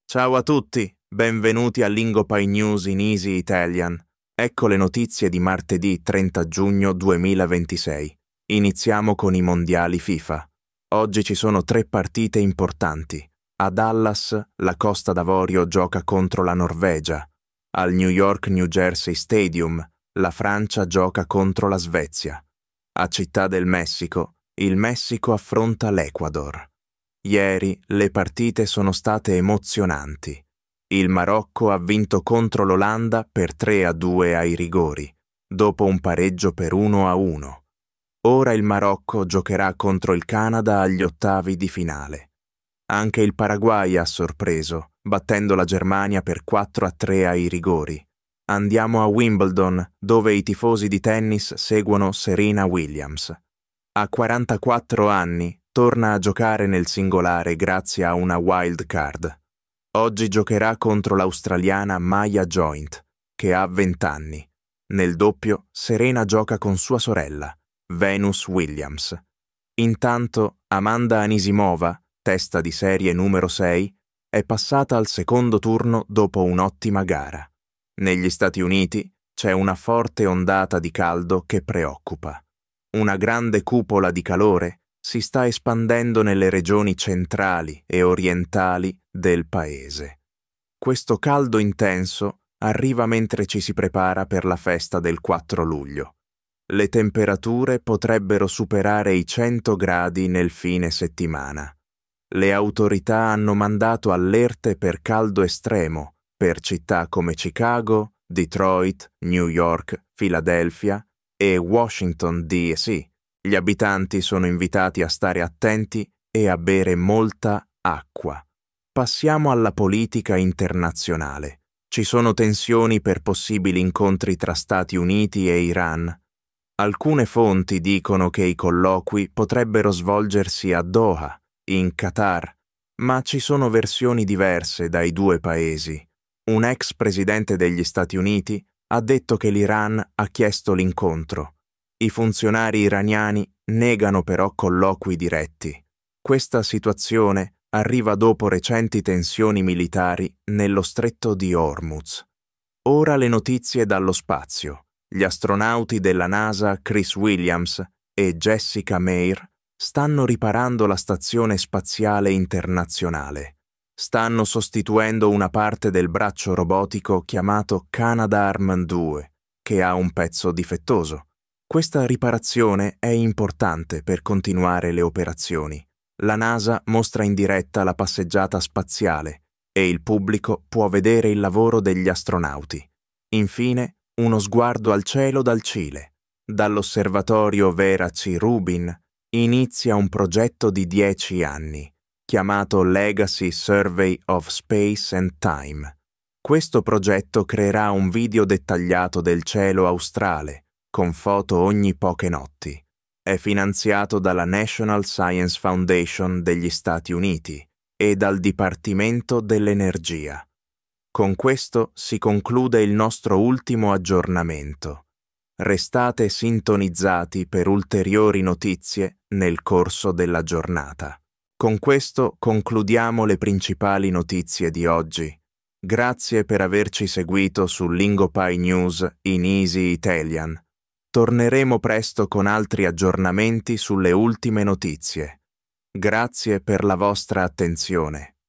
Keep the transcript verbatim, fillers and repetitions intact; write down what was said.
Ciao a tutti, benvenuti a Lingopie News in Easy Italian. Ecco le notizie di martedì trenta giugno duemilaventisei. Iniziamo con i mondiali FIFA. Oggi ci sono tre partite importanti. A Dallas, la Costa d'Avorio gioca contro la Norvegia. Al New York New Jersey Stadium, la Francia gioca contro la Svezia. A Città del Messico, il Messico affronta l'Ecuador. Ieri le partite sono state emozionanti. Il Marocco ha vinto contro l'Olanda per tre a due ai rigori, dopo un pareggio per uno a uno. Ora il Marocco giocherà contro il Canada agli ottavi di finale. Anche il Paraguay ha sorpreso, battendo la Germania per quattro a tre ai rigori. Andiamo a Wimbledon, dove i tifosi di tennis seguono Serena Williams. A quarantaquattro anni torna a giocare nel singolare grazie a una wild card. Oggi giocherà contro l'australiana Maya Joint, che ha venti anni. Nel doppio, Serena gioca con sua sorella, Venus Williams. Intanto, Amanda Anisimova, testa di serie numero sei, è passata al secondo turno dopo un'ottima gara. Negli Stati Uniti c'è una forte ondata di caldo che preoccupa. Una grande cupola di calore si sta espandendo nelle regioni centrali e orientali del paese. Questo caldo intenso arriva mentre ci si prepara per la festa del quattro luglio. Le temperature potrebbero superare i cento gradi nel fine settimana. Le autorità hanno mandato allerte per caldo estremo per città come Chicago, Detroit, New York, Philadelphia e Washington D C Gli abitanti sono invitati a stare attenti e a bere molta acqua. Passiamo alla politica internazionale. Ci sono tensioni per possibili incontri tra Stati Uniti e Iran. Alcune fonti dicono che i colloqui potrebbero svolgersi a Doha, in Qatar, ma ci sono versioni diverse dai due paesi. Un ex presidente degli Stati Uniti ha detto che l'Iran ha chiesto l'incontro. I funzionari iraniani negano però colloqui diretti. Questa situazione arriva dopo recenti tensioni militari nello stretto di Hormuz. Ora le notizie dallo spazio. Gli astronauti della NASA Chris Williams e Jessica Meir stanno riparando la Stazione Spaziale Internazionale. Stanno sostituendo una parte del braccio robotico chiamato Canadarm due, che ha un pezzo difettoso. Questa riparazione è importante per continuare le operazioni. La NASA mostra in diretta la passeggiata spaziale e il pubblico può vedere il lavoro degli astronauti. Infine, uno sguardo al cielo dal Cile. Dall'osservatorio Vera C. Rubin inizia un progetto di dieci anni, chiamato Legacy Survey of Space and Time. Questo progetto creerà un video dettagliato del cielo australe, con foto ogni poche notti. È finanziato dalla National Science Foundation degli Stati Uniti e dal Dipartimento dell'Energia. Con questo si conclude il nostro ultimo aggiornamento. Restate sintonizzati per ulteriori notizie nel corso della giornata. Con questo concludiamo le principali notizie di oggi. Grazie per averci seguito su Lingopie News in Easy Italian. Torneremo presto con altri aggiornamenti sulle ultime notizie. Grazie per la vostra attenzione.